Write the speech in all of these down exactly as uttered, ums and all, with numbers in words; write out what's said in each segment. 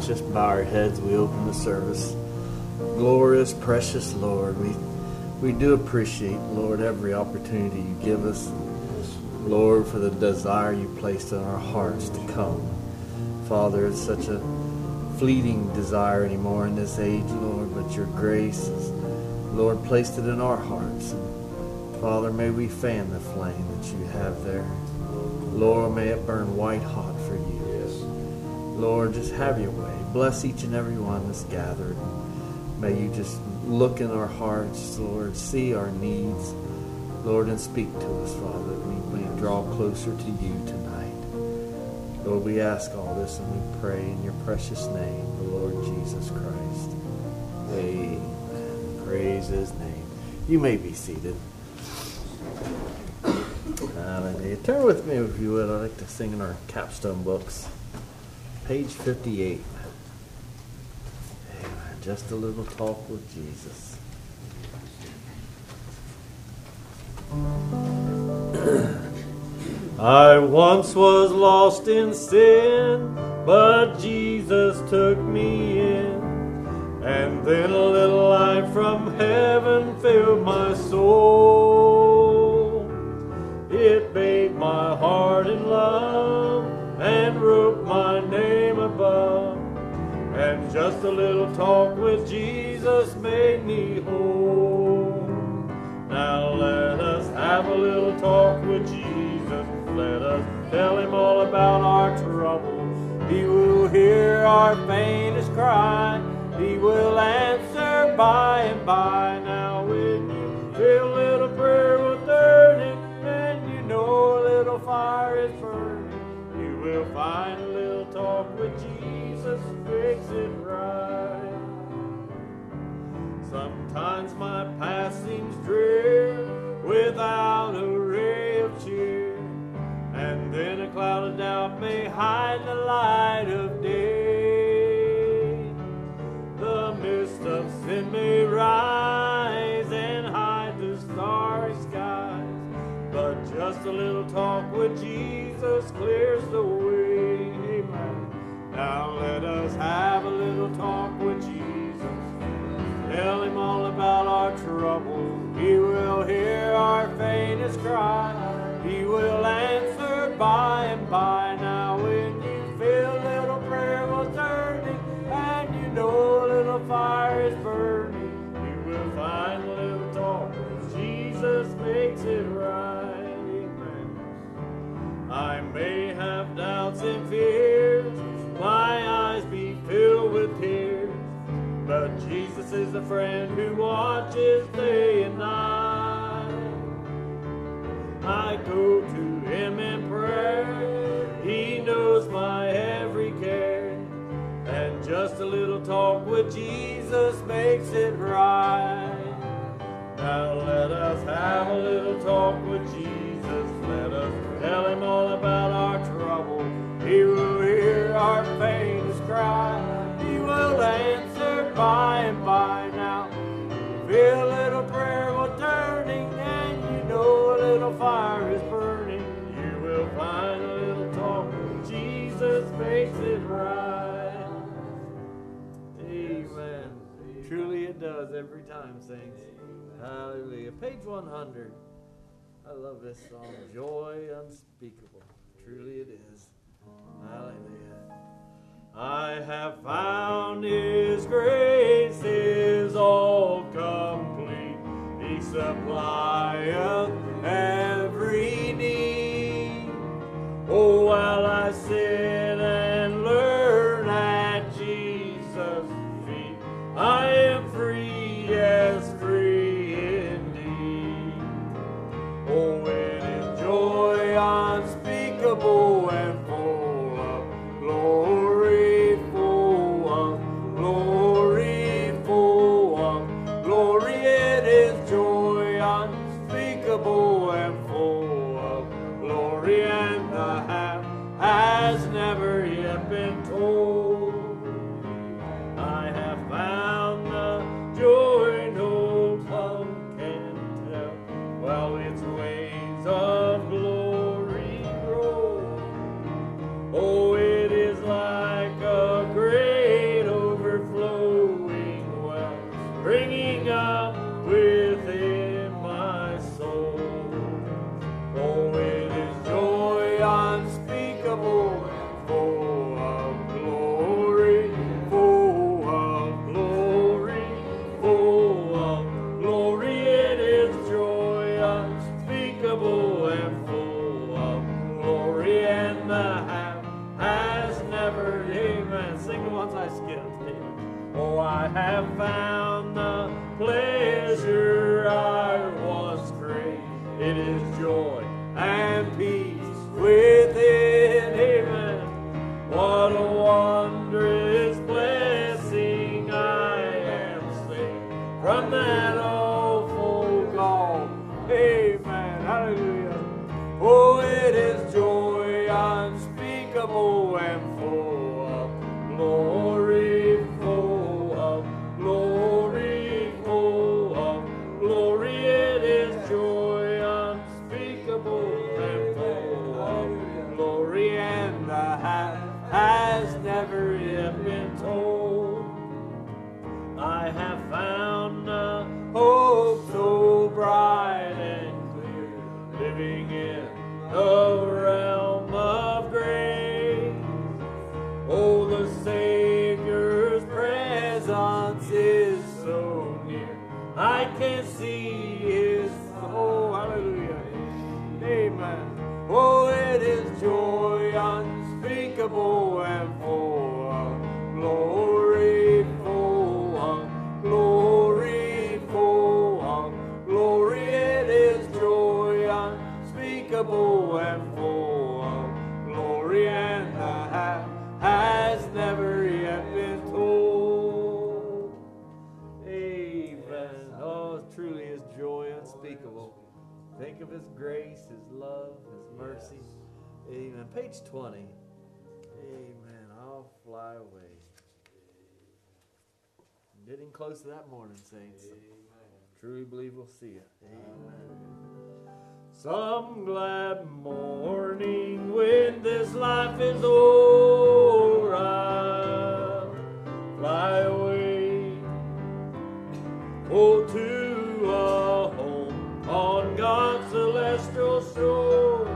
just bow our heads. We open the service. Glorious, precious Lord, we we do appreciate, Lord, every opportunity you give us. Lord, for the desire you placed in our hearts to come. Father, it's such a fleeting desire anymore in this age, Lord, but your grace has, Lord, placed it in our hearts. And Father, may we fan the flame that you have there. Lord, may it burn white hot for you. Yes. Lord, just have your way. Bless each and every one that's gathered. May you just look in our hearts, Lord, see our needs, Lord, and speak to us, Father. We may draw closer to you tonight. Lord, we ask all this and we pray in your precious name, the Lord Jesus Christ. Amen. Praise his name. You may be seated. Hallelujah. Turn with me if you would. I'd like to sing in our capstone books. Page fifty-eight. Amen. Just a little talk with Jesus. I once was lost in sin, but Jesus took me in. And then a little light from heaven filled my soul. It bathed my heart in love and wrote my name above. And just a little talk with Jesus made me whole. Now let us have a little talk with Jesus. Let us tell him all about our troubles. He will hear our faintest cry. He will answer by and by. Now when you feel a little prayer will turning, and you know a little fire is burning, you will find a little talk with Jesus, fix it right. Sometimes my past seems drear, without a ray of cheer, and then a cloud of doubt may hide the light of day. The mist of sin may rise and hide the starry skies, but just a little talk with Jesus clears the way. Amen. Now let us have a little talk with Jesus. Tell him all about our trouble. He will hear our faintest cry. He will answer by and by. Now when you feel a little prayer was turning, and you know a little fire is burning, you will find a little talk. Jesus makes it right. Amen. I may have doubts and fears, my eyes be filled with tears, but Jesus is a friend who watches day and night. I go to him in prayer, he knows my every care, and just a little talk with Jesus makes it right. Now let us have a little talk with Jesus. Let us tell him all about our trouble. He will hear our faintest cry. He will answer by and by. Now feel a little prayer will turning, and you know a little fire is burning. You will find a little talk. Jesus makes it right. Amen. Truly it does every time, saints. Hallelujah. Page one hundred. I love this song. Joy unspeakable. Truly it is. Hallelujah. I have found his grace is all complete. He supplieth every need. Oh, while I sit and learn at Jesus' feet, I am free as free indeed. Oh, it is joy unspeakable and full of glory, full of glory, full of glory. It is joy unspeakable Amen. Sing the ones I skipped. Amen. Oh, I have found the pleasure I once craved. It is joy and peace within. Amen. What a wondrous blessing I am saved from that awful gall. Amen. Hallelujah. Oh, it is joy unspeakable and full of glory, full of glory, full of glory. It is joy unspeakable and full of glory, and the half has never yet been told. I have found a hope so bright and clear, living in the realm of grace. Oh, the Savior's presence is so near. I can see His, oh, hallelujah, amen. Oh, it is joy unspeakable and full of glory, full of glory, full of glory. It is joy unspeakable and full of glory, and the half has never yet been told. Amen. Oh, it truly is joy unspeakable. Think of His grace, His love, His mercy. Amen. Page twenty. Amen. I'll fly away. I'm getting close to that morning, saints. Amen. Truly believe we'll see it. Amen. Some glad morning when this life is over, I'll fly away. Oh, to a home on God's celestial shore,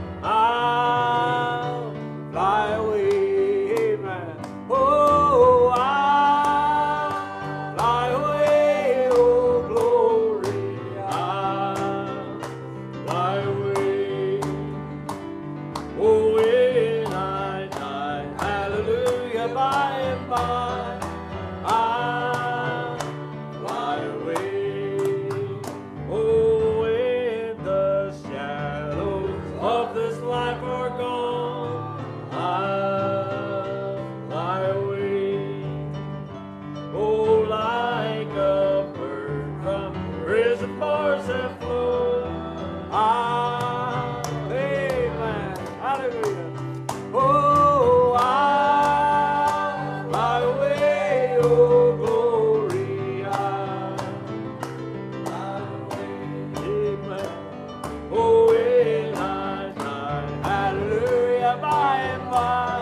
I'll fly away. Amen. Oh, I'll fly away. Oh, glory. I'll fly away. Oh, when I die, hallelujah, by and by, I'll fly away. Oh, when the shadows of this life are gone, I'll fly away. Oh, like a bird from prison bars have flown, I'll, amen, hallelujah. Oh, I'll fly away. Oh, glory, I'll fly away. Amen. Oh, when I die, hallelujah, by and by,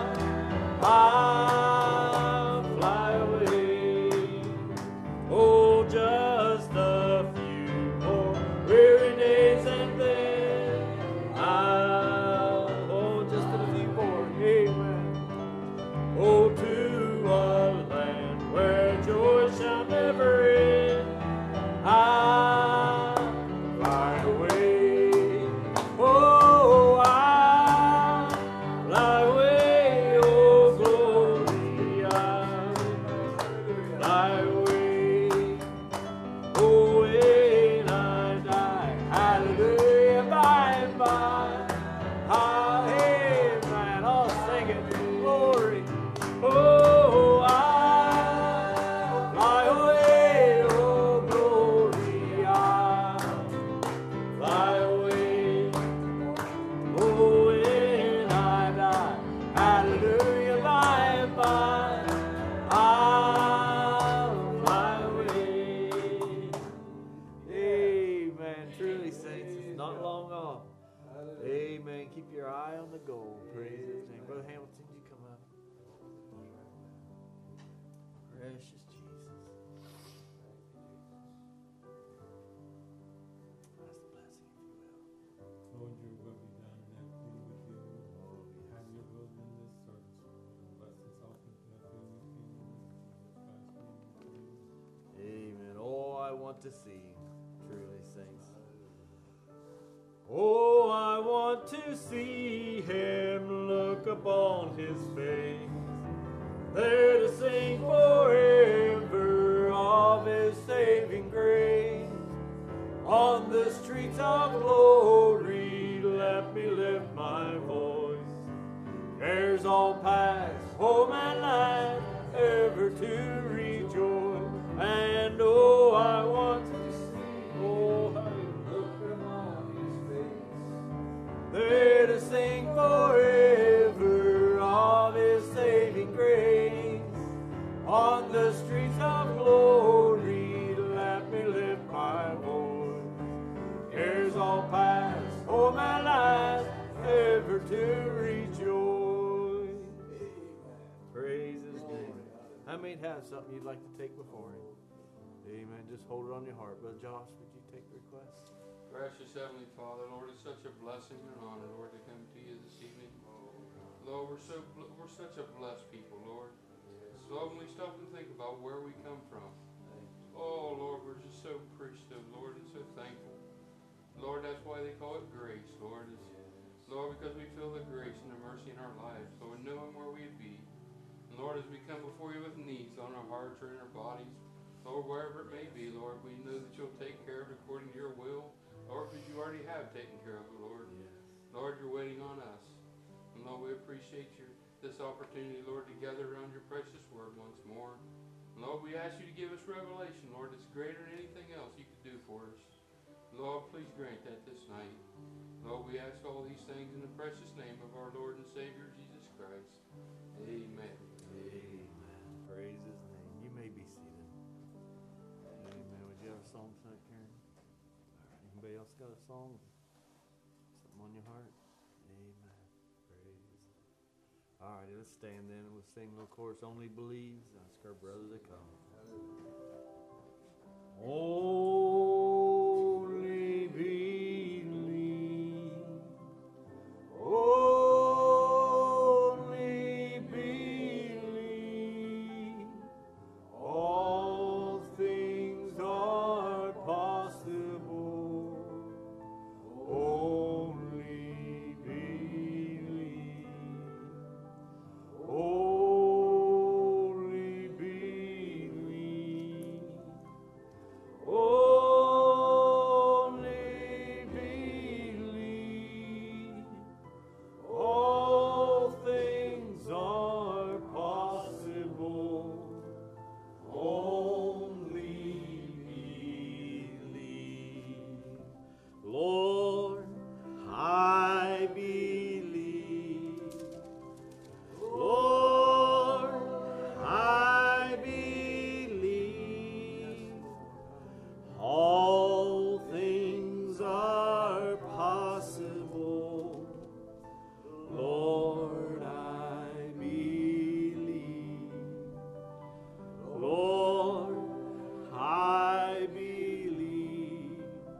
I'll fly away. Oh, just a few more weary days and then I'll, oh, just a few more, amen. Oh, to a land where joy shall never end, I'll fly away. Oh, I'll fly away. Oh, glory, I'll fly away. Oh, when I die, hallelujah, by and by, ah, amen. I'll sing it, glory. Oh, I'll fly away. Oh, glory, I'll fly away. Oh, when I die, hallelujah, by and by, I'll fly away. Amen. Truly, saints, it's not long off. Amen. Keep your eye on the goal. Praise His name. Brother Hamilton, you come up. Precious Jesus. That's the blessing, if you will. Lord, your will be done and that be with you. Have your will in this service. Bless this offering for that being your kingdom. Amen. Oh, I want to see, truly, saints. Oh, I want to see Him, look upon His face. sing forever of His saving grace. On the streets of glory, let me lift my voice. Cares all past, home and life, ever to rejoice. And oh, I want to see, oh, how you look upon His face. There to sing forever of His saving grace. On the streets of glory, let me lift my voice. Cares all past, home and life, ever to rejoice. Praise His name. How many have something you'd like to take before Him? Amen. Just hold it on your heart. Brother Josh, would you take the request? Precious Heavenly Father, Lord, it's such a blessing and honor, Lord, to come to you this evening. Lord, we're so we're such a blessed people, Lord. Lord, when we stop and think about where we come from, oh, Lord, we're just so appreciative, Lord, and so thankful. Lord, that's why they call it grace, Lord. It's, Lord, because we feel the grace and the mercy in our lives, Lord, knowing where we'd be. And Lord, as we come before you with needs on our hearts or in our bodies, Lord, wherever it may be, Lord, we know that you'll take care of it according to your will, Lord, because you already have taken care of it, Lord. Lord, you're waiting on us. And Lord, we appreciate your this opportunity, Lord, to gather around your precious word once more. And Lord, we ask you to give us revelation, Lord, that's greater than anything else you could do for us. Lord, please grant that this night. Lord, we ask all these things in the precious name of our Lord and Savior, Jesus Christ. Amen. Amen. Praise His name. You may be seated. Amen. Would you have a song tonight, Karen? Anybody else got a song? Something on your heart? Amen. Praise. All right, let's stand then and we'll sing the chorus, Only Believes. Ask our brother to come. Only believe. Only believe. All things are possible. Only believe. Only believe. Only believe. All things are possible. Only believe. Lord, I believe. Lord, I believe. All things are possible. Lord, I believe. Lord, I believe.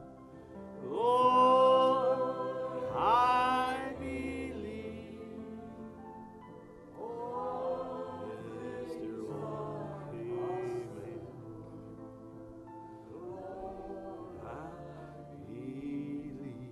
Lord, I believe. Yes, dear Lord. Amen. I believe.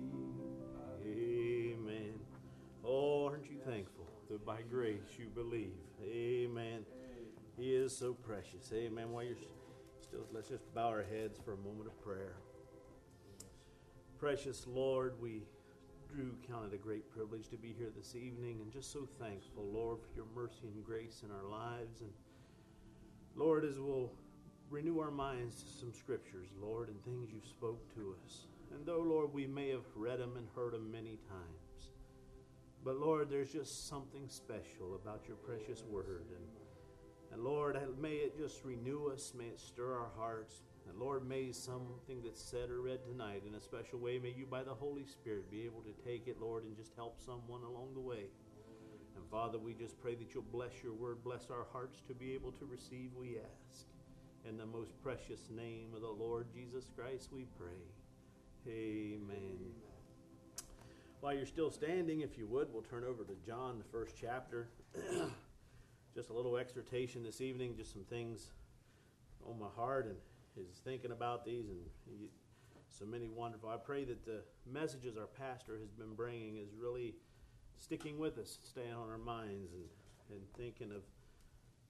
Amen. Oh, aren't you thankful that by grace you believe? Amen. He is so precious. Amen. While you're still, let's just bow our heads for a moment of prayer. Precious Lord, we do count it a great privilege to be here this evening, and just so thankful, Lord, for your mercy and grace in our lives. And Lord, as we'll renew our minds to some scriptures, Lord, and things you spoke to us. And though, Lord, we may have read them and heard them many times, but Lord, there's just something special about your precious word. And, and Lord, may it just renew us, may it stir our hearts. And Lord, may something that's said or read tonight in a special way, may you by the Holy Spirit be able to take it, Lord, and just help someone along the way. And Father, we just pray that you'll bless your word, bless our hearts to be able to receive, we ask. In the most precious name of the Lord Jesus Christ we pray. Amen. While you're still standing, if you would, we'll turn over to John, the first chapter. Just a little exhortation this evening, just some things on my heart, and is thinking about these, and he, so many wonderful. I pray that the messages our pastor has been bringing is really sticking with us, staying on our minds, and, and thinking of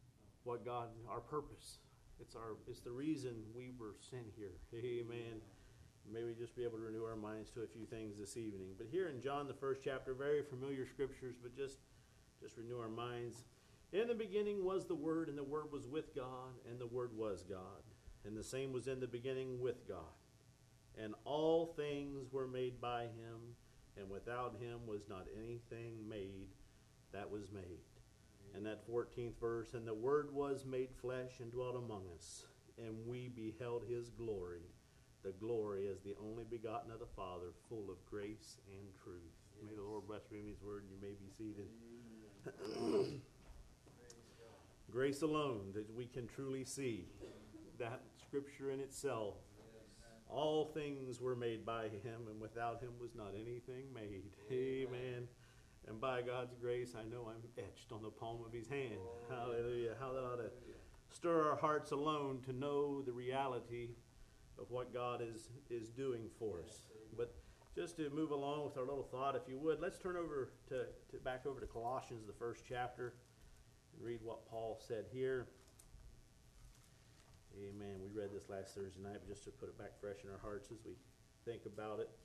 what God, our purpose. It's our it's the reason we were sent here. Amen. May we just be able to renew our minds to a few things this evening. But here in John, the first chapter, very familiar scriptures, but just, just renew our minds. In the beginning was the Word, and the Word was with God, and the Word was God. And the same was in the beginning with God. And all things were made by him, and without him was not anything made that was made. And that fourteenth verse, and the Word was made flesh and dwelt among us, and we beheld his glory, the glory as the only begotten of the Father, full of grace and truth. Yes. May the Lord bless reading his word, and you may be seated. Grace alone, that we can truly see that scripture in itself. Yes. All things were made by him, and without him was not anything made. Amen. Amen. And by God's grace, I know I'm etched on the palm of his hand. Oh, hallelujah. How that ought to stir our hearts alone to know the reality of what God is, is doing for us. But just to move along with our little thought, if you would, let's turn over to, to back over to Colossians, the first chapter, and read what Paul said here. Amen. We read this last Thursday night, but just to put it back fresh in our hearts as we think about it.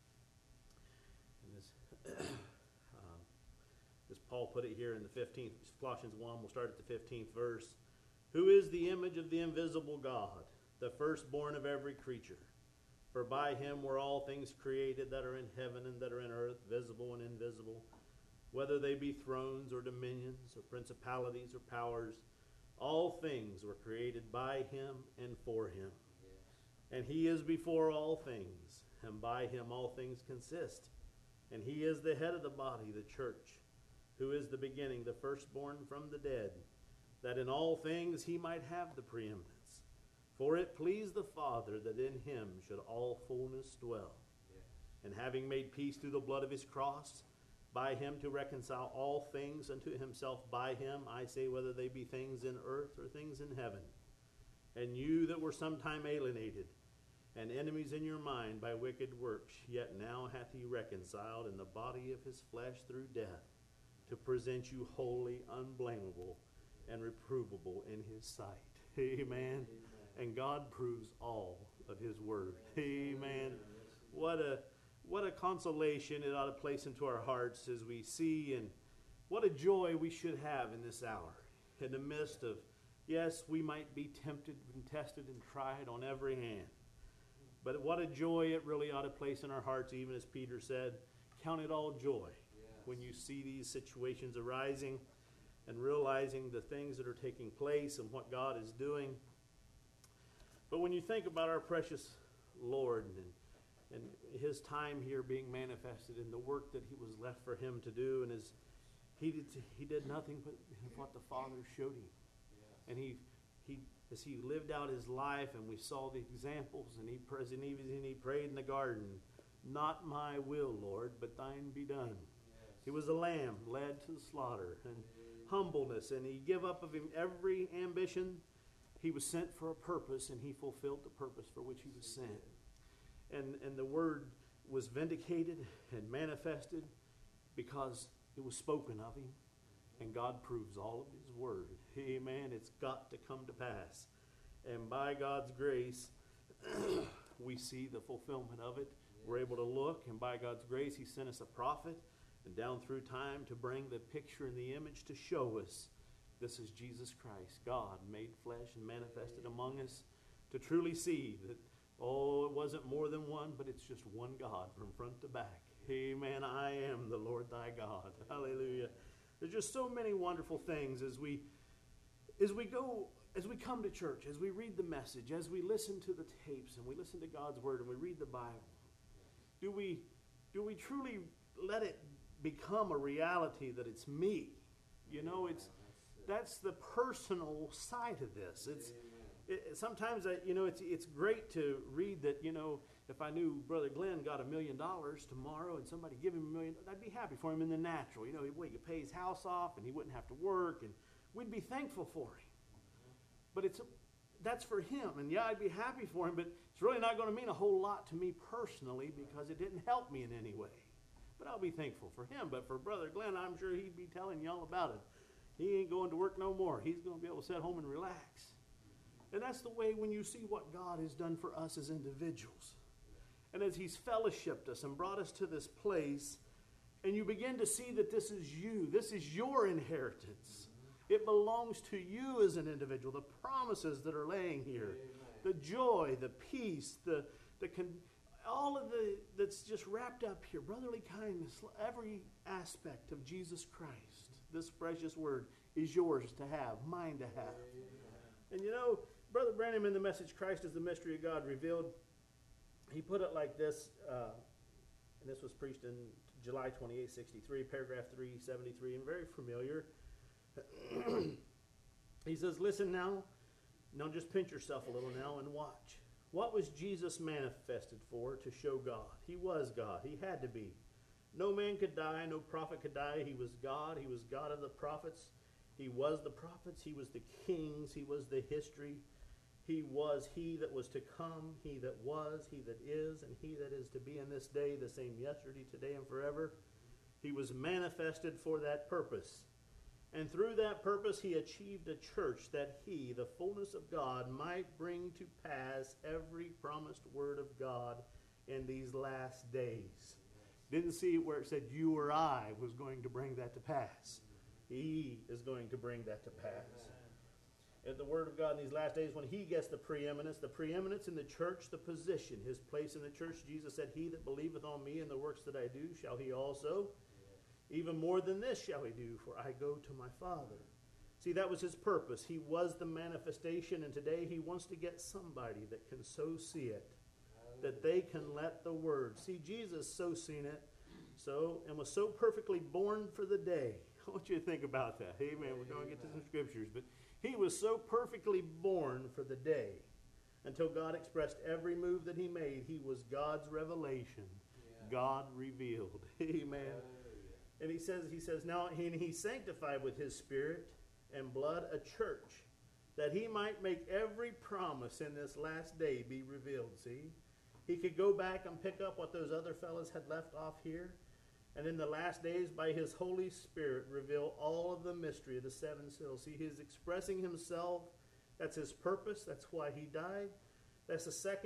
And this, um, as Paul put it here in the fifteenth, Colossians one, we'll start at the fifteenth verse. Who is the image of the invisible God, the firstborn of every creature? For by him were all things created that are in heaven and that are in earth, visible and invisible, whether they be thrones or dominions or principalities or powers. All things were created by him and for him. Yes. And he is before all things, and by him all things consist. And he is the head of the body, the church, who is the beginning, the firstborn from the dead, that in all things he might have the preeminence. For it pleased the Father that in him should all fullness dwell. Yes. And having made peace through the blood of his cross, by him to reconcile all things unto himself. By him, I say, whether they be things in earth or things in heaven. And you that were sometime alienated, and enemies in your mind by wicked works, yet now hath he reconciled in the body of his flesh through death, to present you holy, unblameable, and reprovable in his sight. Amen. Amen. And God proves all of his word. Amen. What a what a consolation it ought to place into our hearts as we see, and what a joy we should have in this hour. In the midst of, yes, we might be tempted and tested and tried on every hand. But what a joy it really ought to place in our hearts, even as Peter said, count it all joy. Yes. When you see these situations arising and realizing the things that are taking place and what God is doing. But when you think about our precious Lord and, and his time here being manifested and the work that he was left for him to do, and his, he did he did nothing but what the Father showed him. Yes. And he he as he lived out his life, and we saw the examples, and he and even he prayed in the garden, not my will, Lord, but thine be done. Yes. He was a lamb led to the slaughter, and humbleness, and he gave up of him every ambition. He was sent for a purpose, and he fulfilled the purpose for which he was sent. And and the word was vindicated and manifested because it was spoken of him. And God proves all of his word. Amen. It's got to come to pass. And by God's grace, we see the fulfillment of it. Yes. We're able to look, and by God's grace, he sent us a prophet, and down through time to bring the picture and the image to show us this is Jesus Christ, God made flesh and manifested among us, to truly see that, oh, it wasn't more than one, but it's just one God from front to back. Amen. I am the Lord thy God. Hallelujah. There's just so many wonderful things as we as we go, as we come to church, as we read the message, as we listen to the tapes, and we listen to God's word, and we read the Bible. Do we do we truly let it become a reality that it's me? You know, it's that's the personal side of this. It's it, sometimes I, you know it's it's great to read that, you know, if I knew Brother Glenn got a million dollars tomorrow and somebody give him a million, I'd be happy for him in the natural. You know, he could pay his house off and he wouldn't have to work, and we'd be thankful for him. But it's that's for him, and yeah, I'd be happy for him, but it's really not going to mean a whole lot to me personally because it didn't help me in any way. But I'll be thankful for him. But for Brother Glenn, I'm sure he'd be telling you all about it. He ain't going to work no more. He's going to be able to sit home and relax. And that's the way when you see what God has done for us as individuals. And as He's fellowshipped us and brought us to this place, and you begin to see that this is you. This is your inheritance. It belongs to you as an individual. The promises that are laying here. The joy, the peace, the, the con- all of the that's just wrapped up here. Brotherly kindness, every aspect of Jesus Christ. This precious word is yours to have, mine to have. And you know, Brother Branham in the message, Christ is the mystery of God revealed, he put it like this, uh, and this was preached in July twenty-eighth, sixty-three, paragraph three seventy-three, and very familiar. He says, listen now, now just pinch yourself a little now and watch. What was Jesus manifested for? To show God. He was God. He had to be. No man could die. No prophet could die. He was God. He was God of the prophets. He was the prophets. He was the kings. He was the history. He was He that was to come. He that was. He that is. And He that is to be in this day, the same yesterday, today, and forever. He was manifested for that purpose. And through that purpose, He achieved a church that He, the fullness of God, might bring to pass every promised word of God in these last days. Didn't see where it said you or I was going to bring that to pass. He is going to bring that to pass. And the word of God in these last days, when He gets the preeminence, the preeminence in the church, the position, His place in the church, Jesus said, He that believeth on me and the works that I do, shall he also. Even more than this shall he do, for I go to my Father. See, that was His purpose. He was the manifestation, and today He wants to get somebody that can so see it, that they can let the Word. See, Jesus so seen it, so, and was so perfectly born for the day. I want you to think about that. Amen. We're going to get to some scriptures, but He was so perfectly born for the day. Until God expressed every move that He made, He was God's revelation. Yeah. God revealed. Amen. And he says, he says, now he, he sanctified with His Spirit and blood a church, that He might make every promise in this last day be revealed. See? He could go back and pick up what those other fellas had left off here, and in the last days, by His Holy Spirit, reveal all of the mystery of the seven seals. See, He's expressing Himself. That's His purpose. That's why He died. That's the second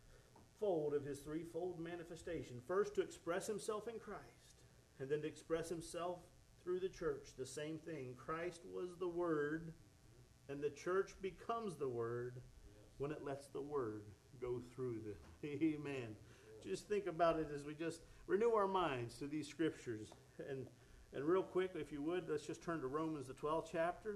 fold of His threefold manifestation. First, to express Himself in Christ. And then to express Himself through the church. The same thing. Christ was the Word, and the church becomes the Word when it lets the Word go through them. Amen. Just think about it as we just renew our minds to these scriptures. And and real quick, if you would, let's just turn to Romans, the twelfth chapter.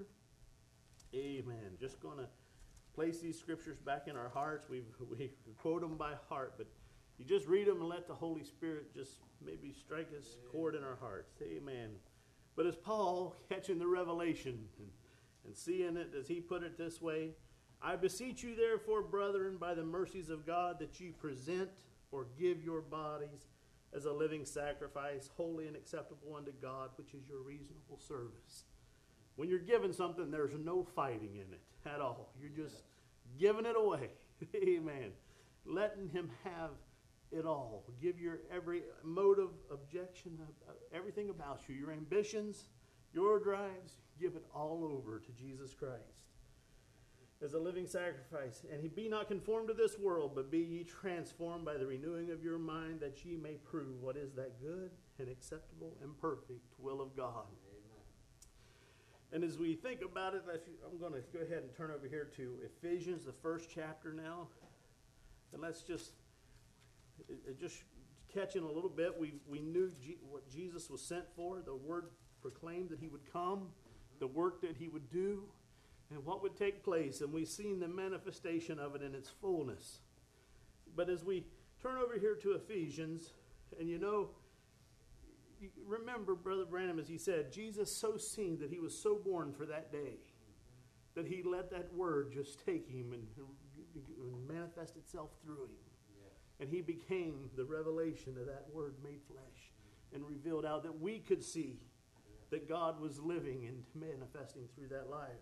Amen. Just going to place these scriptures back in our hearts. We we quote them by heart, but you just read them and let the Holy Spirit just maybe strike His chord in our hearts. Amen. But as Paul, catching the revelation and, and seeing it, as he put it this way, I beseech you therefore, brethren, by the mercies of God, that ye present or give your bodies as a living sacrifice, holy and acceptable unto God, which is your reasonable service. When you're giving something, there's no fighting in it at all. You're just giving it away. Amen. Letting Him have it all. Give your every motive, objection, everything about you, your ambitions, your drives, give it all over to Jesus Christ as a living sacrifice. And He be not conformed to this world, but be ye transformed by the renewing of your mind, that ye may prove what is that good and acceptable and perfect will of God. Amen. And as we think about it, I'm going to go ahead and turn over here to Ephesians, the first chapter now. And let's just It, it just catching a little bit. We we knew G, what Jesus was sent for. The word proclaimed that He would come, the work that He would do, and what would take place. And we've seen the manifestation of it in its fullness. But as we turn over here to Ephesians, and you know, you remember Brother Branham, as he said, Jesus so seen that He was so born for that day, that He let that word just take Him and, and manifest itself through Him. And He became the revelation of that word made flesh and revealed out that we could see that God was living and manifesting through that life.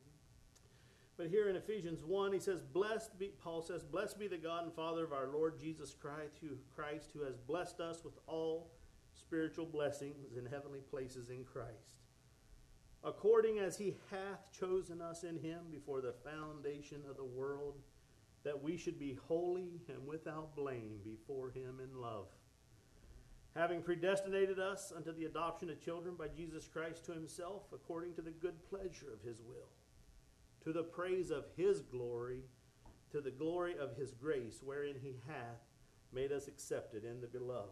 But here in Ephesians one, he says, "Blessed be," Paul says, "Blessed be the God and Father of our Lord Jesus Christ, who, Christ, who has blessed us with all spiritual blessings in heavenly places in Christ." according as he hath chosen us in him before the foundation of the world, that we should be holy and without blame before him in love. Having predestinated us unto the adoption of children by Jesus Christ to himself, according to the good pleasure of his will, to the praise of his glory, to the glory of his grace, wherein he hath made us accepted in the beloved,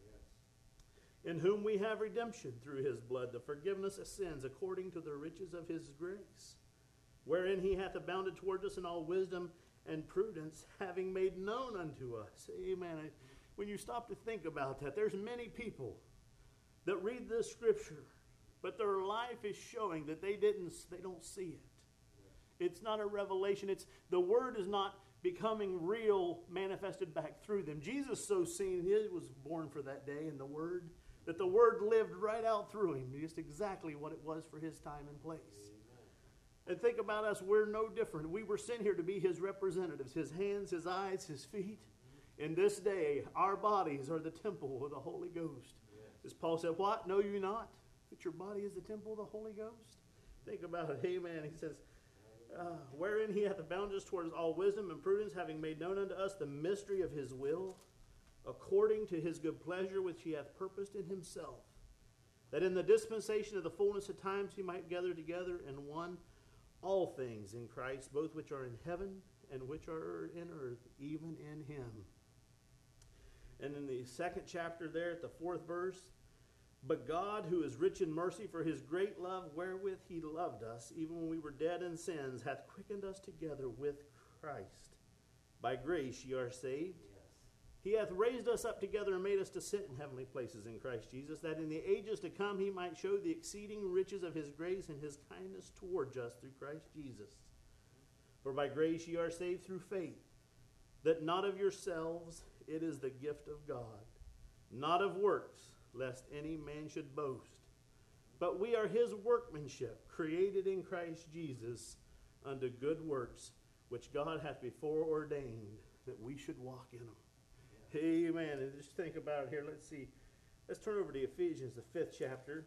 in whom we have redemption through his blood, the forgiveness of sins, according to the riches of his grace, wherein he hath abounded toward us in all wisdom and prudence, having made known unto us. Amen. When you stop to think about that, there's many people that read this scripture, but their life is showing that they didn't, they don't see it. It's not a revelation. It's the word is not becoming real, manifested back through them. Jesus so seen, he was born for that day in the word, that the word lived right out through him, just exactly what it was for his time and place. Amen. And think about us, we're no different. We were sent here to be his representatives, his hands, his eyes, his feet. In this day, our bodies are the temple of the Holy Ghost. Yes. As Paul said, what? Know you not that your body is the temple of the Holy Ghost? Think about it. Amen. He says, uh, wherein he hath abounded us towards all wisdom and prudence, having made known unto us the mystery of his will, according to his good pleasure which he hath purposed in himself, that in the dispensation of the fullness of times he might gather together in one all things in Christ, both which are in heaven and which are in earth, even in him. And in the second chapter there at the fourth verse, but God, who is rich in mercy, for his great love wherewith he loved us, even when we were dead in sins, hath quickened us together with Christ. By grace ye are saved. He hath raised us up together and made us to sit in heavenly places in Christ Jesus, that in the ages to come he might show the exceeding riches of his grace and his kindness towards us through Christ Jesus. For by grace ye are saved through faith, that not of yourselves, it is the gift of God, not of works, lest any man should boast. But we are his workmanship, created in Christ Jesus unto good works, which God hath before ordained that we should walk in them. Amen. And just think about it here. Let's see. Let's turn over to Ephesians, the fifth chapter.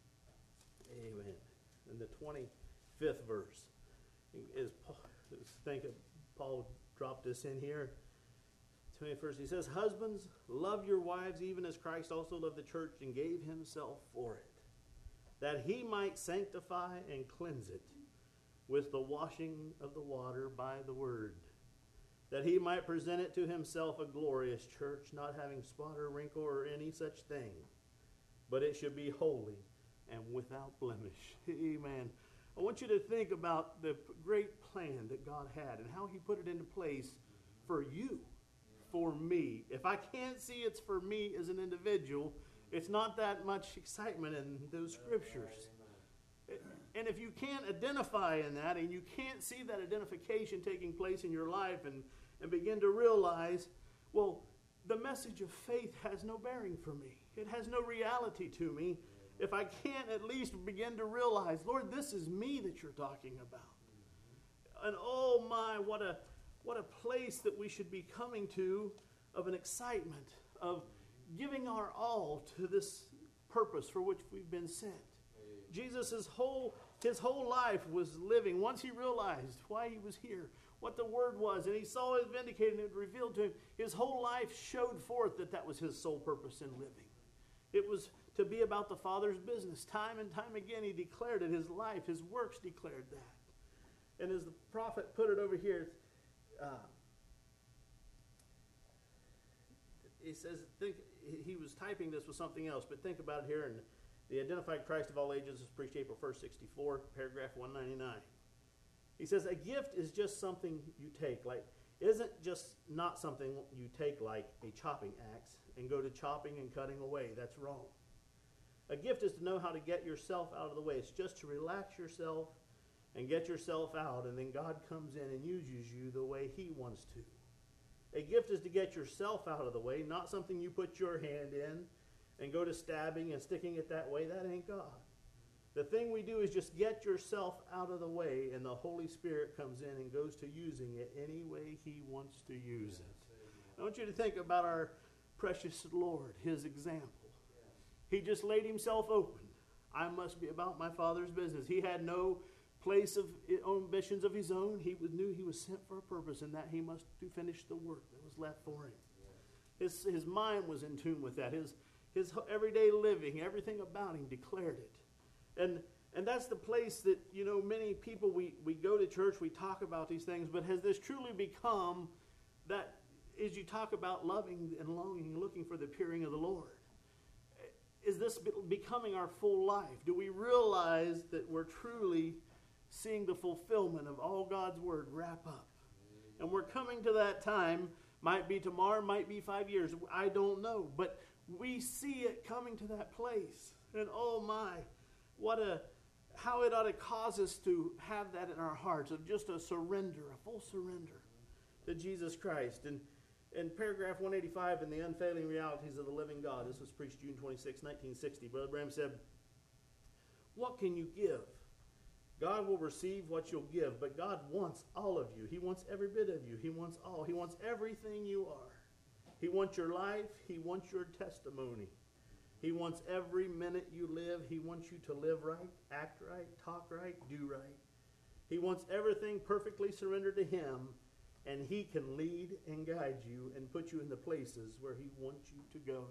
Amen. And the twenty-fifth verse. Is Paul, think of Paul dropped this in here. twenty-first, he says, husbands, love your wives even as Christ also loved the church and gave himself for it, that he might sanctify and cleanse it with the washing of the water by the word, that he might present it to himself a glorious church, not having spot or wrinkle or any such thing, but it should be holy and without blemish. Amen. I want you to think about the great plan that God had and how he put it into place for you, for me. If I can't see it's for me as an individual, it's not that much excitement in those scriptures. And if you can't identify in that, and you can't see that identification taking place in your life and, and begin to realize, well, the message of faith has no bearing for me. It has no reality to me. If I can't at least begin to realize, Lord, this is me that you're talking about. And oh my, what a what a place that we should be coming to of an excitement, of giving our all to this purpose for which we've been sent. Jesus' whole, his whole life was living. Once he realized why he was here, what the word was, and he saw it vindicated and it revealed to him, his whole life showed forth that that was his sole purpose in living. It was to be about the Father's business. Time and time again he declared it. His life, his works declared that. And as the prophet put it over here, uh, he says, think, he was typing this with something else, but think about it here. And the identified Christ of all ages is preached April first, sixty-four, paragraph one ninety-nine. He says, a gift is just something you take. Like, isn't just not something you take like a chopping axe and go to chopping and cutting away. That's wrong. A gift is to know how to get yourself out of the way. It's just to relax yourself and get yourself out, and then God comes in and uses you the way he wants to. A gift is to get yourself out of the way, not something you put your hand in and go to stabbing and sticking it that way. That ain't God. The thing we do is just get yourself out of the way, and the Holy Spirit comes in and goes to using it any way he wants to use it. I want you to think about our precious Lord, his example. He just laid himself open. I must be about my Father's business. He had no place of ambitions of his own. He was, knew he was sent for a purpose, and that he must do finish the work that was left for him. His, his mind was in tune with that. His, his everyday living, everything about him declared it. And and that's the place that, you know, many people, we, we go to church, we talk about these things, but has this truly become that, as you talk about loving and longing and looking for the appearing of the Lord, is this becoming our full life? Do we realize that we're truly seeing the fulfillment of all God's word wrap up? And we're coming to that time, might be tomorrow, might be five years, I don't know, but we see it coming to that place. And oh my, what a, how it ought to cause us to have that in our hearts, of just a surrender, a full surrender to Jesus Christ. And in paragraph one eighty-five, in the unfailing realities of the living God, this was preached June twenty-sixth, nineteen sixty, Brother Branham said, what can you give? God will receive what you'll give, but God wants all of you. He wants every bit of you. He wants all. He wants everything you are. He wants your life. He wants your testimony. He wants every minute you live. He wants you to live right, act right, talk right, do right. He wants everything perfectly surrendered to Him, and He can lead and guide you and put you in the places where He wants you to go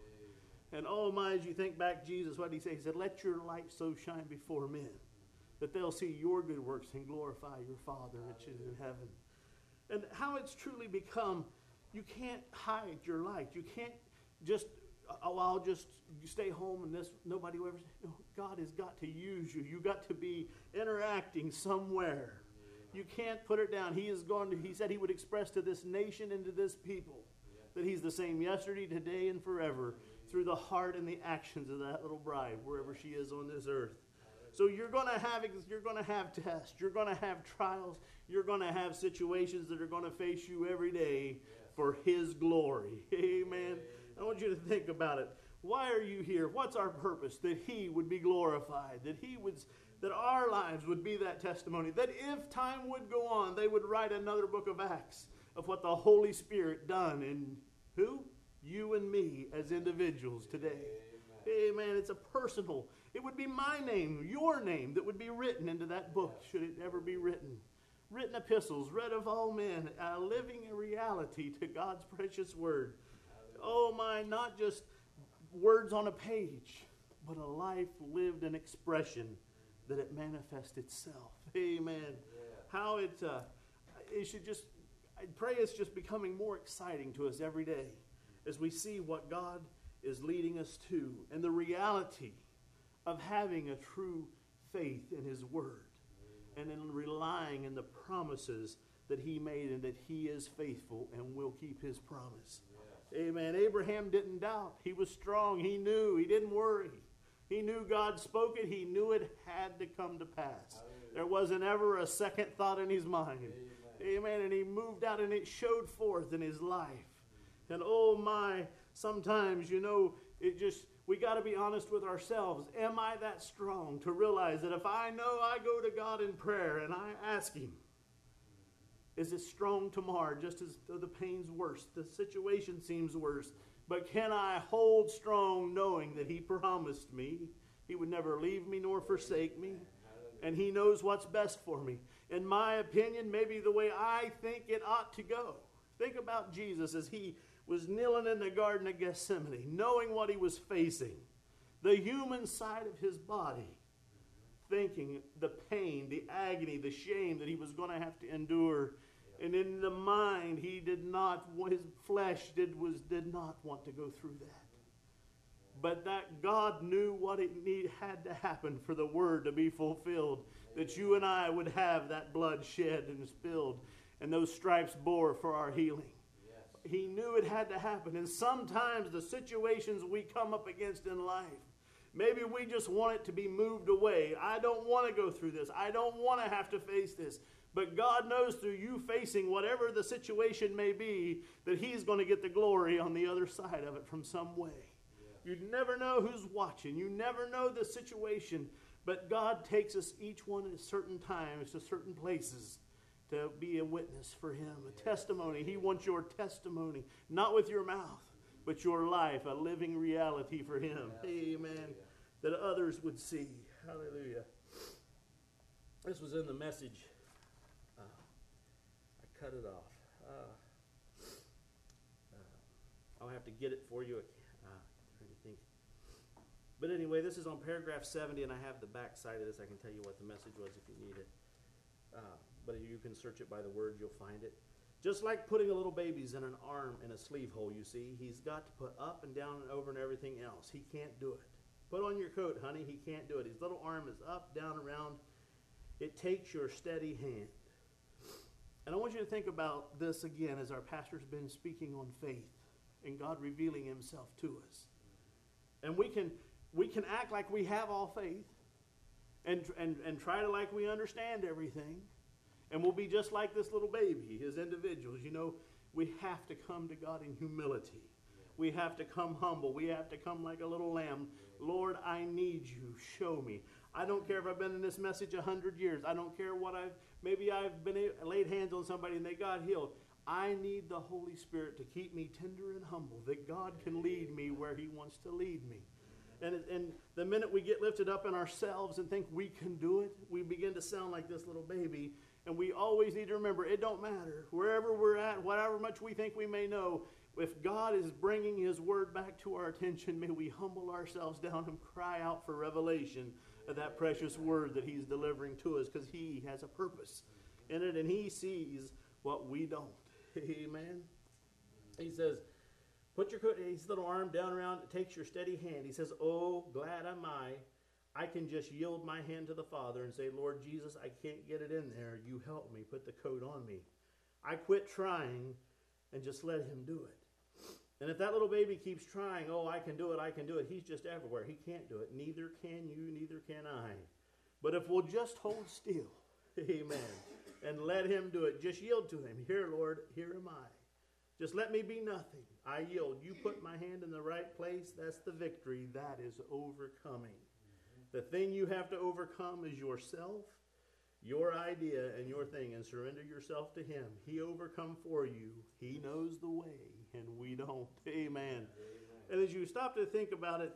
to. And oh my, as you think back, Jesus, what did He say? He said, let your light so shine before men that they'll see your good works and glorify your Father which is in heaven. And how it's truly become, you can't hide your light. You can't just, oh, I'll just stay home and this, nobody will ever say, no, God has got to use you. You got to be interacting somewhere. You can't put it down. He is going to, He said He would express to this nation and to this people that He's the same yesterday, today, and forever through the heart and the actions of that little bride, wherever she is on this earth. So you're going to have you're going to have tests. You're going to have trials. You're going to have situations that are going to face you every day for His glory. Amen. I want you to think about it. Why are you here? What's our purpose? That He would be glorified. That He would, that our lives would be that testimony. That if time would go on, they would write another book of Acts of what the Holy Spirit done in who? You and me as individuals today. Amen. Amen. It's a personal. It would be my name, your name, that would be written into that book, should it ever be written. Written epistles, read of all men, a living reality to God's precious word. Oh my, not just words on a page, but a life lived in expression that it manifests itself. Amen. Yeah. How it, uh, it should just, I pray it's just becoming more exciting to us every day as we see what God is leading us to and the reality of having a true faith in His Word and in relying in the promises that He made and that He is faithful and will keep His promise. Yes. Amen. Abraham didn't doubt. He was strong. He knew. He didn't worry. He knew God spoke it. He knew it had to come to pass. Hallelujah. There wasn't ever a second thought in his mind. Amen. Amen. And he moved out and it showed forth in his life. And oh my, sometimes, you know, it just, we got to be honest with ourselves. Am I that strong to realize that if I know I go to God in prayer and I ask Him, is it strong tomorrow just as the pain's worse, the situation seems worse, but can I hold strong knowing that He promised me He would never leave me nor forsake me, and He knows what's best for me. In my opinion, maybe the way I think it ought to go. Think about Jesus as He was kneeling in the Garden of Gethsemane, knowing what He was facing, the human side of His body, thinking the pain, the agony, the shame that He was going to have to endure. And in the mind, He did not, His flesh did, was, did not want to go through that. But that God knew what it need, had to happen for the Word to be fulfilled, that you and I would have that blood shed and spilled, and those stripes bore for our healing. He knew it had to happen. And sometimes the situations we come up against in life, maybe we just want it to be moved away. I don't want to go through this. I don't want to have to face this. But God knows through you facing whatever the situation may be, that He's going to get the glory on the other side of it from some way. Yeah. You never know who's watching. You never know the situation. But God takes us each one at certain times to certain places to be a witness for Him, a testimony. He wants your testimony, not with your mouth, but your life, a living reality for Him. Amen. that others would see. Hallelujah. This was in the Message. Uh, I cut it off. Uh, uh, I'll have to get it for you. Uh, trying to think. But anyway, this is on paragraph seventy, and I have the back side of this. I can tell you what the message was if you need it. Uh, but you can search it by the word, you'll find it. Just like putting a little baby's in an arm in a sleeve hole, you see, he's got to put up and down and over and everything else. He can't do it. Put on your coat, honey. He can't do it. His little arm is up, down, around. It takes your steady hand. And I want you to think about this again as our pastor's been speaking on faith and God revealing himself to us. And we can we can act like we have all faith and, and, and try to like we understand everything. And we'll be just like this little baby as individuals. You know, we have to come to God in humility. We have to come humble. We have to come like a little lamb. Lord, I need you. Show me. I don't care if I've been in this message a hundred years. I don't care what I've, maybe I've been laid hands on somebody and they got healed. I need the Holy Spirit to keep me tender and humble, that God can lead me where he wants to lead me. And, and the minute we get lifted up in ourselves and think we can do it, we begin to sound like this little baby. And we always need to remember, it don't matter. Wherever we're at, whatever much we think we may know, if God is bringing his word back to our attention, may we humble ourselves down and cry out for revelation of that precious word that he's delivering to us, because he has a purpose in it and he sees what we don't. Amen. He says, put your his little arm down around, it takes your steady hand. He says, oh, glad am I. I can just yield my hand to the Father and say, Lord Jesus, I can't get it in there. You help me. Put the coat on me. I quit trying and just let him do it. And if that little baby keeps trying, oh, I can do it, I can do it, he's just everywhere. He can't do it. Neither can you, neither can I. But if we'll just hold still, amen, and let him do it, just yield to him. Here, Lord, here am I. Just let me be nothing. I yield. You put my hand in the right place. That's the victory. That is overcoming. The thing you have to overcome is yourself, your idea, and your thing, and surrender yourself to him. He overcome for you. He knows the way, and we don't. Amen. Amen. And as you stop to think about it,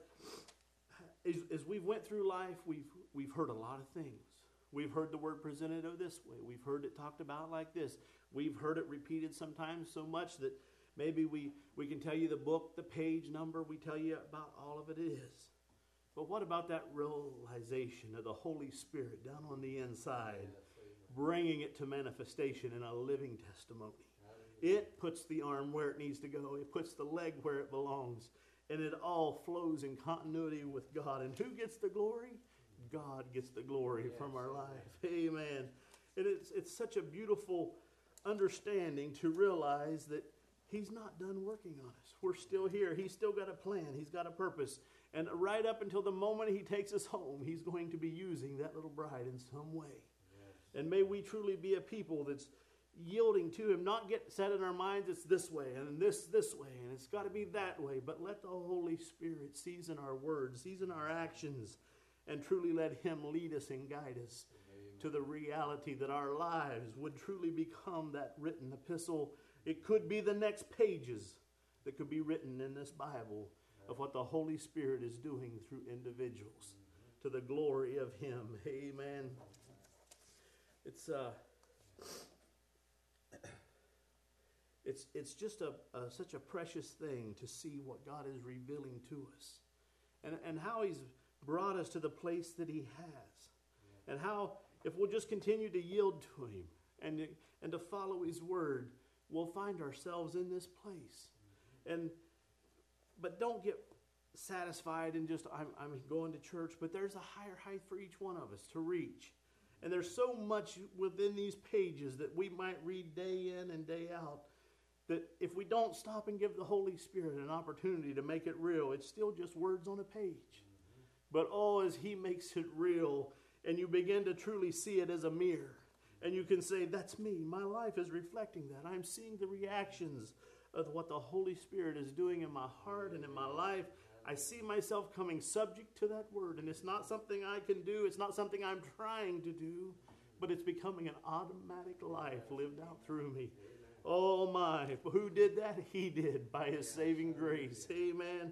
as, as we've went through life, we've we've heard a lot of things. We've heard the word presented oh this way. We've heard it talked about like this. We've heard it repeated sometimes so much that maybe we, we can tell you the book, the page number. We tell you about all of it is. But what about that realization of the Holy Spirit down on the inside, bringing it to manifestation in a living testimony? It puts the arm where it needs to go. It puts the leg where it belongs. And it all flows in continuity with God. And who gets the glory? God gets the glory from our life. Amen. And it's, it's such a beautiful understanding to realize that he's not done working on us. We're still here. He's still got a plan. He's got a purpose. And right up until the moment he takes us home, he's going to be using that little bride in some way. Yes. And may we truly be a people that's yielding to him, not get set in our minds it's this way and this this way and it's got to be that way, but let the Holy Spirit season our words, season our actions, and truly let him lead us and guide us Amen. To the reality that our lives would truly become that written epistle. It could be the next pages that could be written in this Bible of what the Holy Spirit is doing through individuals to the glory of him. Amen. It's uh, it's it's just a, a such a precious thing to see what God is revealing to us, and and how he's brought us to the place that he has, and how if we'll just continue to yield to him and and to follow his word, we'll find ourselves in this place. And but don't get satisfied in just, I'm, I'm going to church, but there's a higher height for each one of us to reach. And there's so much within these pages that we might read day in and day out, that if we don't stop and give the Holy Spirit an opportunity to make it real, it's still just words on a page. Mm-hmm. But oh, as he makes it real, and you begin to truly see it as a mirror, and you can say, that's me. My life is reflecting that. I'm seeing the reactions of what the Holy Spirit is doing in my heart and in my life. I see myself coming subject to that word, and it's not something I can do. It's not something I'm trying to do, but it's becoming an automatic life lived out through me. Oh my, who did that? He did by his saving grace. Amen.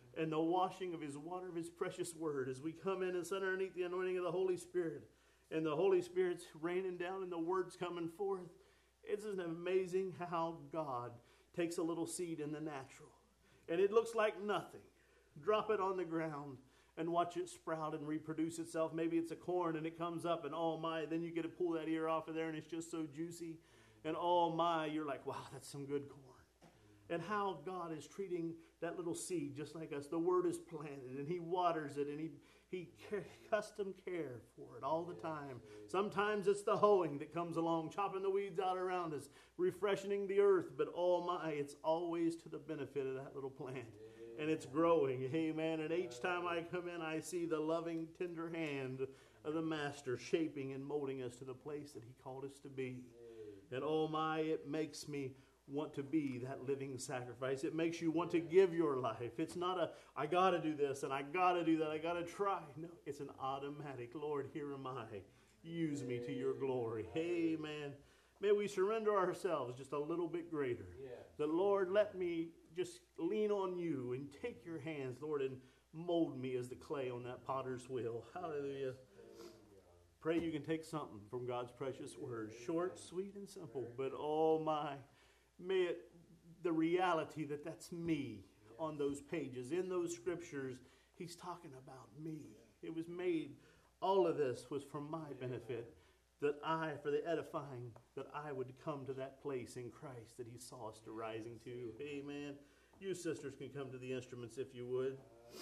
and the washing of his water of his precious word as we come in and sit underneath the anointing of the Holy Spirit. And the Holy Spirit's raining down and the word's coming forth. It's just amazing how God takes a little seed in the natural. And it looks like nothing. Drop it on the ground and watch it sprout and reproduce itself. Maybe it's a corn and it comes up and oh my, then you get to pull that ear off of there and it's just so juicy. And oh my, you're like, wow, that's some good corn. And how God is treating that little seed just like us. The word is planted and he waters it and he, he care, custom care for it all the time. Sometimes it's the hoeing that comes along, chopping the weeds out around us, refreshing the earth. But oh my, it's always to the benefit of that little plant. And it's growing, amen. And each time I come in, I see the loving, tender hand of the Master shaping and molding us to the place that he called us to be. And oh my, it makes me want to be that living sacrifice. It makes you want to give your life. It's not a, I got to do this and I got to do that. I got to try. No, it's an automatic. Lord, here am I. Use me to your glory. Amen. May we surrender ourselves just a little bit greater. The Lord, let me just lean on you and take your hands, Lord, and mold me as the clay on that potter's wheel. Hallelujah. Pray you can take something from God's precious word. Short, sweet, and simple. But oh my, may it, the reality that that's me on those pages, in those scriptures, he's talking about me. It was made, all of this was for my benefit, that I, for the edifying, that I would come to that place in Christ that he saw us to rising to. Amen. You sisters can come to the instruments if you would.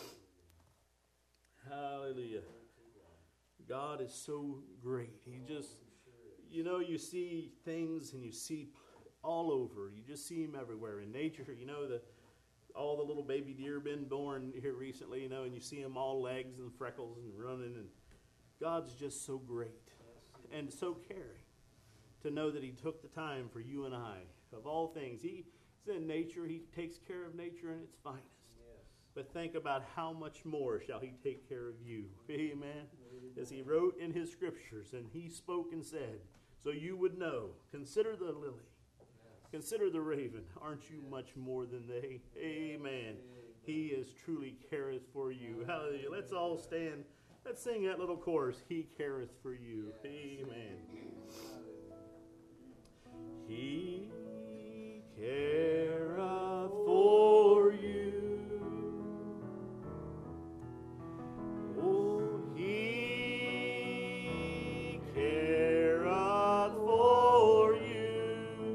Hallelujah. God is so great. He just, you know, you see things and you see all over. You just see him everywhere in nature. You know, the all the little baby deer been born here recently, you know, and you see them all legs and freckles and running. And God's just so great and so caring to know that he took the time for you and I. Of all things, he's in nature. He takes care of nature in its finest. But think about how much more shall he take care of you. Amen. As he wrote in his scriptures, and he spoke and said, so you would know, consider the lily, consider the raven. Aren't you much more than they? Amen. He is truly careth for you. Hallelujah. Let's all stand. Let's sing that little chorus. He careth for you. Amen. He careth for you. Oh, he careth for you.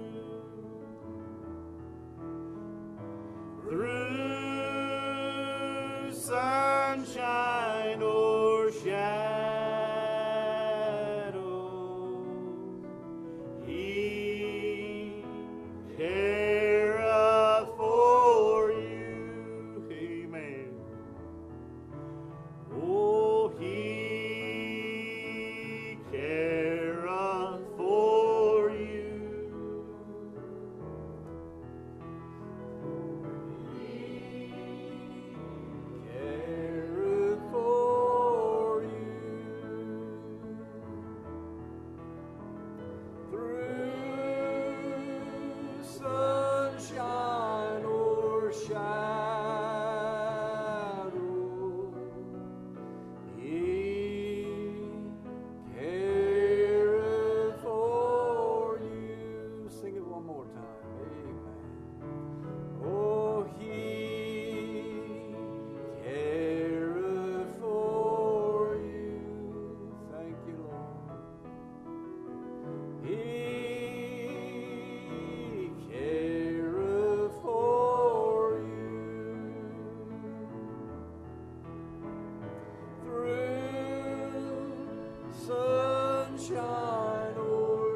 Through sunshine or shadow, he careth for you. Amen. Oh, he careth for you. Careth for you. Through sunshine or shadow, he careth for you. Sing it one more time. Amen. Oh, he careth for you. Thank you, Lord. He careth for you. Through sunshine or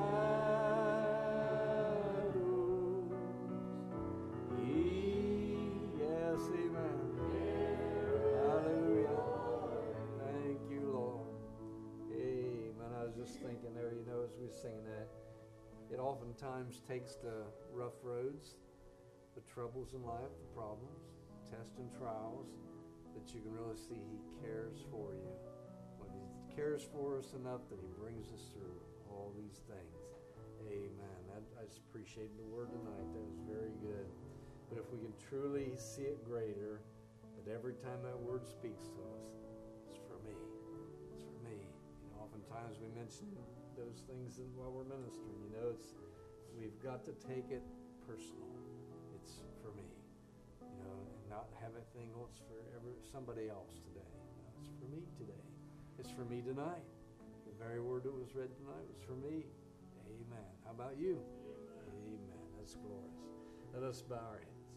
shadows, he, yes, amen. Hallelujah. Thank you, Lord. Amen. I was just thinking there, you know, as we were singing that, it oftentimes takes the rough roads, the troubles in life, the problems, tests and trials, that you can really see he cares for you. When he cares for us enough that he brings us through all these things. Amen. I, I just appreciate the word tonight. That was very good. But if we can truly see it greater, that every time that word speaks to us, it's for me. It's for me. You know, oftentimes we mention those things in, while we're ministering. You know, it's we've got to take it personal. It's for me. You know, and not have it think, oh, it's for ever, somebody else today. No, it's for me today. It's for me tonight. The very word that was read tonight was for me. Amen. How about you? Amen. Amen. That's glorious. Let us bow our heads.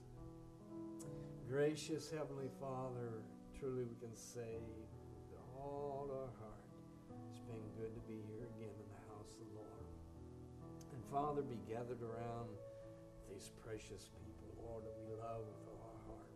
Gracious Heavenly Father, truly we can say with all our heart, it's been good to be here again in the house of the Lord. And Father, be gathered around these precious people, Lord, that we love with all our heart.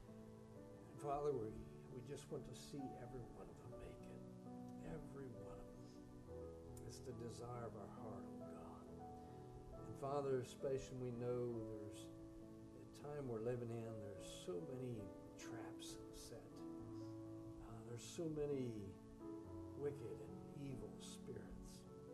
And Father, we, we just want to see every one of them make it. Every one of them. It's the desire of our heart, oh God. And Father, especially we know there's the time we're living in, there's so many traps set. Uh, there's so many wicked and evil spirits.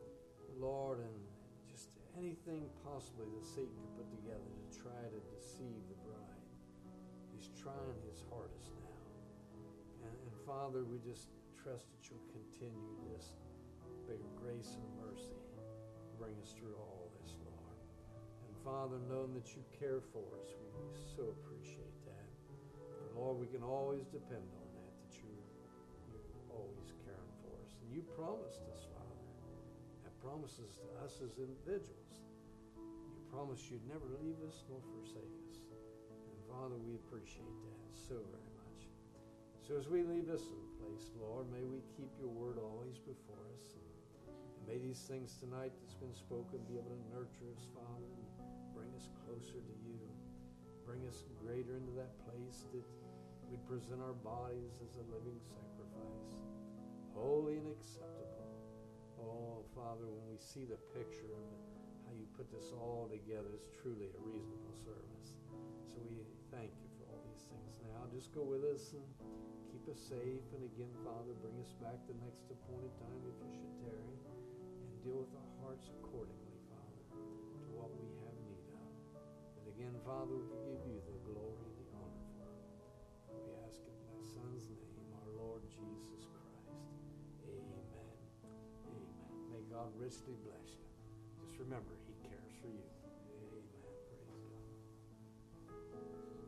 Lord, and just anything possibly that Satan could put together to try to deceive the bride. He's trying his hardest now. And, and Father, we just trust that you'll continue this big grace and mercy to bring us through all this, Lord. And Father, knowing that you care for us, we so appreciate that. But Lord, we can always depend on that, that you, you're always caring for us. And you promised us, Father, that promises to us as individuals. You promised you'd never leave us nor forsake us. And Father, we appreciate that so very much. So as we leave this place, Lord, may we keep your word always before us. And, and may these things tonight that's been spoken be able to nurture us, Father, and bring us closer to you. Bring us greater into that place that we'd present our bodies as a living sacrifice, holy and acceptable. Oh, Father, when we see the picture of it, how you put this all together, is truly a reasonable service. So we thank you for all these things now. Just go with us and keep us safe. And again, Father, bring us back the next appointed time if you should tarry. And deal with our hearts accordingly, Father, to what we have need of. But again, Father, we give you the glory and the honor for it. And we ask it in thy Son's name, our Lord Jesus Christ. Amen. Amen. May God richly bless you. Just remember, he cares for you.